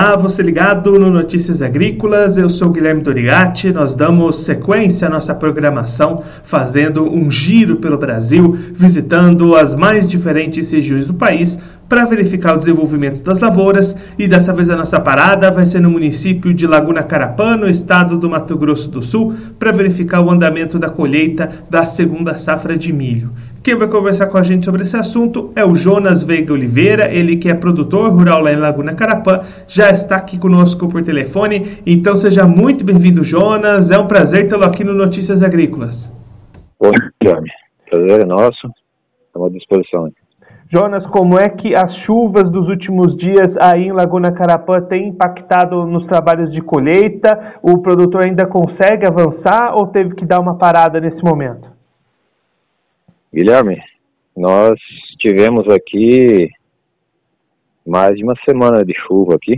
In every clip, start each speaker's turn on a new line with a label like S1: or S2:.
S1: Olá, você ligado no Notícias Agrícolas, eu sou Guilherme Dorigatti. Nós damos sequência à nossa programação, fazendo um giro pelo Brasil, visitando as mais diferentes regiões do país para verificar o desenvolvimento das lavouras, e dessa vez a nossa parada vai ser no município de Laguna Carapã, no estado do Mato Grosso do Sul, para verificar o andamento da colheita da segunda safra de milho. Quem vai conversar com a gente sobre esse assunto é o Jonas Veiga Oliveira, ele que é produtor rural lá em Laguna Carapã, já está aqui conosco por telefone. Então seja muito bem-vindo, Jonas, é um prazer tê-lo aqui no Notícias Agrícolas.
S2: Oi, Guilherme, prazer é nosso, estamos à disposição.
S1: Jonas, como é que as chuvas dos últimos dias aí em Laguna Carapã têm impactado nos trabalhos de colheita? O produtor ainda consegue avançar ou teve que dar uma parada nesse momento?
S2: Guilherme, nós tivemos aqui mais de uma semana de chuva aqui,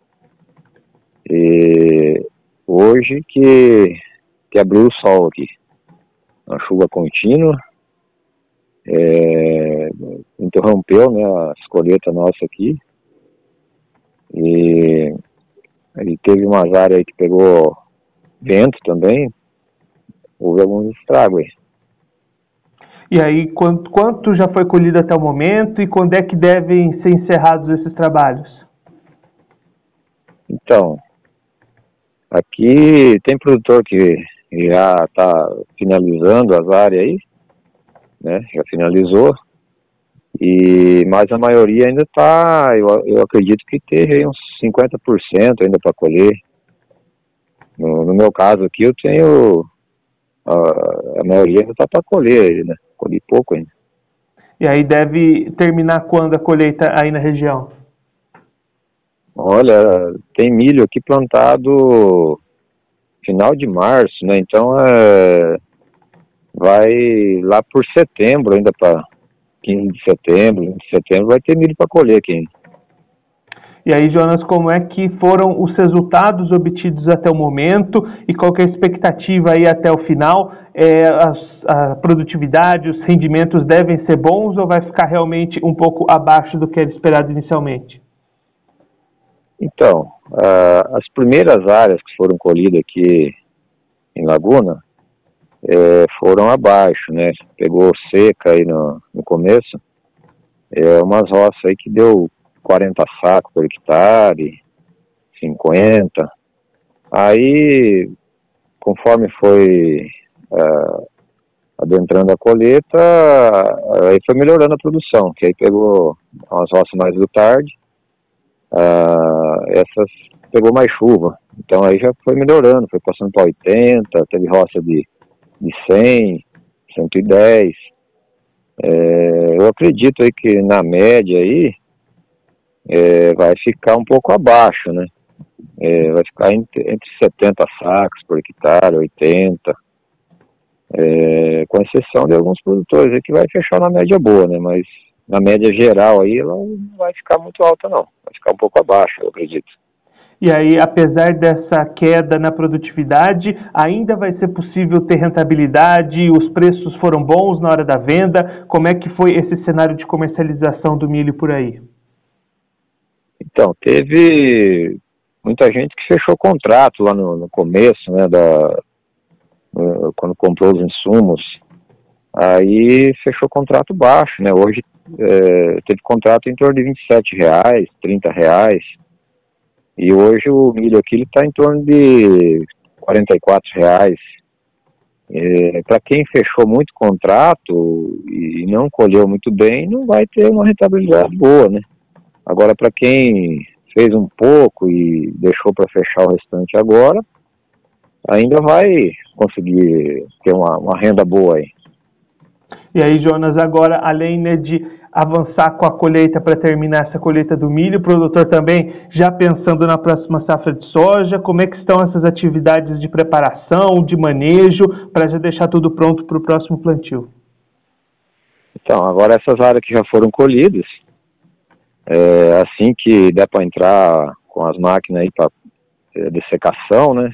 S2: e hoje que abriu o sol aqui, uma chuva contínua, interrompeu, né, as colheitas nossas aqui, e teve umas áreas aí que pegou vento também, houve alguns estragos aí.
S1: E aí, quanto já foi colhido até o momento e quando é que devem ser encerrados esses trabalhos?
S2: Então, aqui tem produtor que já está finalizando as áreas aí, né, já finalizou, mas a maioria ainda está, eu acredito que esteja uns 50% ainda para colher. No meu caso aqui, eu tenho, a maioria ainda está para colher, né? Colhi pouco ainda.
S1: E aí deve terminar quando a colheita aí na região?
S2: Olha, tem milho aqui plantado final de março, né? Então vai lá por setembro, ainda para 15 de setembro, 20 de setembro, vai ter milho para colher aqui ainda.
S1: E aí, Jonas, como é que foram os resultados obtidos até o momento e qual que é a expectativa aí até o final? A produtividade, os rendimentos devem ser bons ou vai ficar realmente um pouco abaixo do que era esperado inicialmente?
S2: Então, as primeiras áreas que foram colhidas aqui em Laguna foram abaixo, né? Pegou seca aí no começo, umas roças aí que deu 40 sacos por hectare, 50. Aí, conforme foi adentrando a colheita, aí foi melhorando a produção, que aí pegou umas roças mais do tarde, essas pegou mais chuva, então aí já foi melhorando, foi passando para 80, teve roça de 100, 110. Eu acredito aí que na média aí vai ficar um pouco abaixo, né? Vai ficar entre 70 sacos por hectare, 80, com exceção de alguns produtores aí que vai fechar na média boa, né? Mas na média geral aí ela não vai ficar muito alta não, vai ficar um pouco abaixo, eu acredito.
S1: E aí, apesar dessa queda na produtividade, ainda vai ser possível ter rentabilidade? Os preços foram bons na hora da venda? Como é que foi esse cenário de comercialização do milho por aí?
S2: Então, teve muita gente que fechou contrato lá no começo, né, quando comprou os insumos, aí fechou contrato baixo, né, hoje teve contrato em torno de R$27, R$30, e hoje o milho aqui está em torno de R$44. Para quem fechou muito contrato e não colheu muito bem, não vai ter uma rentabilidade boa, né? Agora, para quem fez um pouco e deixou para fechar o restante agora, ainda vai conseguir ter uma renda boa aí.
S1: E aí, Jonas, agora, além, né, de avançar com a colheita para terminar essa colheita do milho, o produtor também já pensando na próxima safra de soja, como é que estão essas atividades de preparação, de manejo, para já deixar tudo pronto para o próximo plantio?
S2: Então, agora essas áreas que já foram colhidas, assim que der para entrar com as máquinas aí para dessecação, né,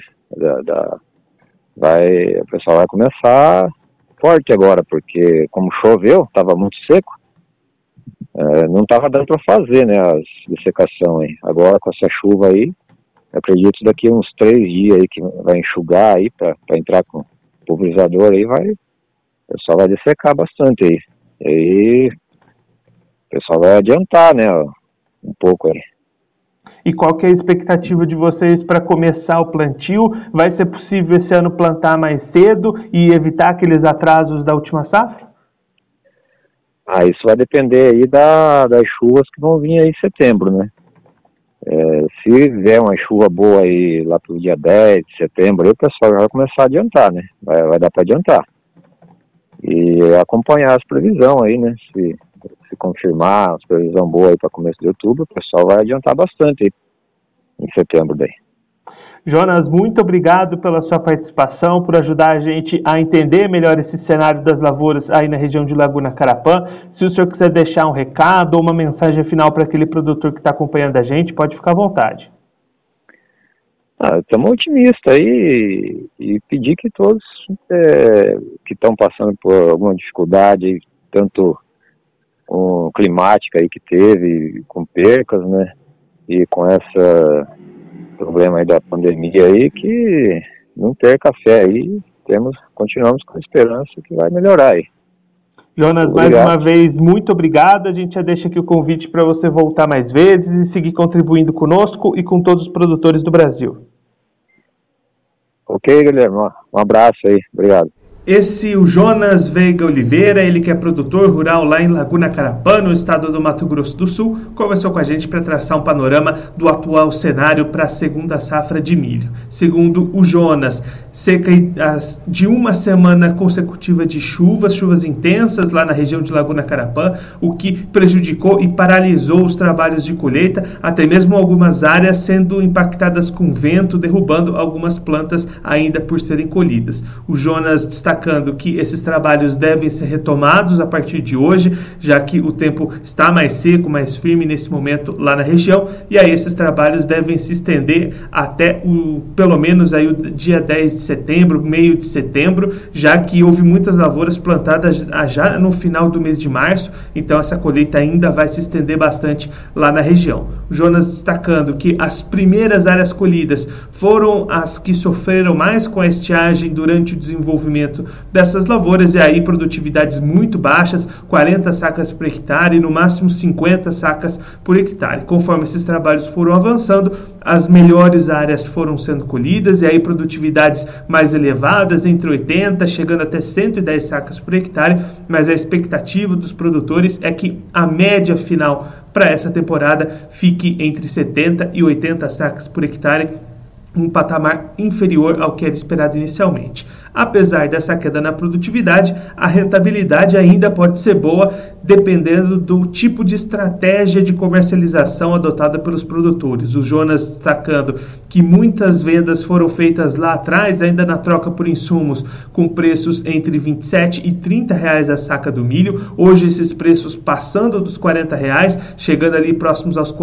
S2: o pessoal vai começar forte agora, porque como choveu, estava muito seco, não estava dando para fazer, né, as dessecação aí. Agora com essa chuva aí, eu acredito daqui uns 3 dias aí que vai enxugar aí para entrar com o pulverizador aí, o pessoal vai dessecar bastante aí. E aí o pessoal vai adiantar, né, um pouco aí.
S1: E qual que é a expectativa de vocês para começar o plantio? Vai ser possível esse ano plantar mais cedo e evitar aqueles atrasos da última safra?
S2: Isso vai depender aí das chuvas que vão vir aí em setembro, né? Se vier uma chuva boa aí lá pro dia 10 de setembro, aí o pessoal já vai começar a adiantar, né? Vai dar para adiantar. E acompanhar as previsões aí, né? Se confirmar as previsões boas aí para começo de outubro, o pessoal vai adiantar bastante aí em setembro daí.
S1: Jonas, muito obrigado pela sua participação, por ajudar a gente a entender melhor esse cenário das lavouras aí na região de Laguna Carapã. Se o senhor quiser deixar um recado ou uma mensagem final para aquele produtor que está acompanhando a gente, pode ficar à vontade.
S2: Estamos otimistas aí e pedir que todos que estão passando por alguma dificuldade, tanto climática aí que teve, com percas, né, e com esse problema aí da pandemia aí, que não perca fé aí, continuamos com a esperança que vai melhorar aí.
S1: Jonas, mais uma vez, muito obrigado. A gente já deixa aqui o convite para você voltar mais vezes e seguir contribuindo conosco e com todos os produtores do Brasil.
S2: Ok, Guilherme, um abraço aí, obrigado.
S1: O Jonas Veiga Oliveira, ele que é produtor rural lá em Laguna Carapã, no estado do Mato Grosso do Sul, conversou com a gente para traçar um panorama do atual cenário para a segunda safra de milho. Segundo o Jonas, cerca de uma semana consecutiva de chuvas intensas lá na região de Laguna Carapã, o que prejudicou e paralisou os trabalhos de colheita, até mesmo algumas áreas sendo impactadas com vento, derrubando algumas plantas ainda por serem colhidas. O Jonas destacando que esses trabalhos devem ser retomados a partir de hoje, já que o tempo está mais seco, mais firme nesse momento lá na região, e aí esses trabalhos devem se estender até pelo menos aí o dia 10 de setembro, meio de setembro, já que houve muitas lavouras plantadas já no final do mês de março, então essa colheita ainda vai se estender bastante lá na região. O Jonas destacando que as primeiras áreas colhidas foram as que sofreram mais com a estiagem durante o desenvolvimento dessas lavouras, e aí produtividades muito baixas, 40 sacas por hectare, no máximo 50 sacas por hectare. Conforme esses trabalhos foram avançando, as melhores áreas foram sendo colhidas, e aí produtividades mais elevadas, entre 80, chegando até 110 sacas por hectare, mas a expectativa dos produtores é que a média final para essa temporada fique entre 70 e 80 sacas por hectare, um patamar inferior ao que era esperado inicialmente. Apesar dessa queda na produtividade, a rentabilidade ainda pode ser boa, dependendo do tipo de estratégia de comercialização adotada pelos produtores. O Jonas destacando que muitas vendas foram feitas lá atrás, ainda na troca por insumos, com preços entre R$27 e R$30 a saca do milho. Hoje esses preços passando dos R$40, chegando ali próximos aos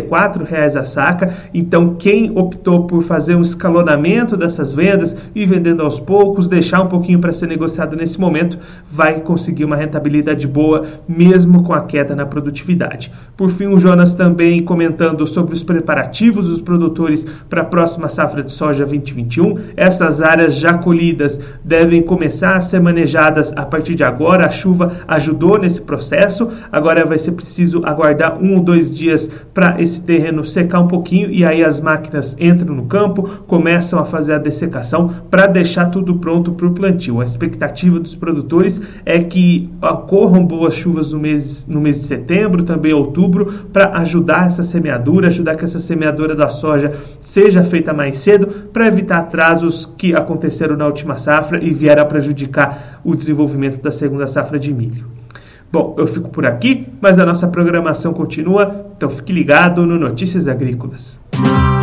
S1: R$44 a saca. Então quem optou por fazer um escalonamento dessas vendas e vendendo aos poucos, deixar um pouquinho para ser negociado nesse momento, vai conseguir uma rentabilidade boa, mesmo com a queda na produtividade. Por fim, o Jonas também comentando sobre os preparativos dos produtores para a próxima safra de soja 2021. Essas áreas já colhidas devem começar a ser manejadas a partir de agora. A chuva ajudou nesse processo, agora vai ser preciso aguardar 1 ou 2 dias para esse terreno secar um pouquinho, e aí as máquinas entram no campo, começam a fazer a dessecação para deixar tudo pronto para o plantio. A expectativa dos produtores é que ocorram boas chuvas no mês de setembro, também outubro, para ajudar essa semeadura, ajudar que essa semeadura da soja seja feita mais cedo, para evitar atrasos que aconteceram na última safra e vieram a prejudicar o desenvolvimento da segunda safra de milho. Bom, eu fico por aqui, mas a nossa programação continua, então fique ligado no Notícias Agrícolas.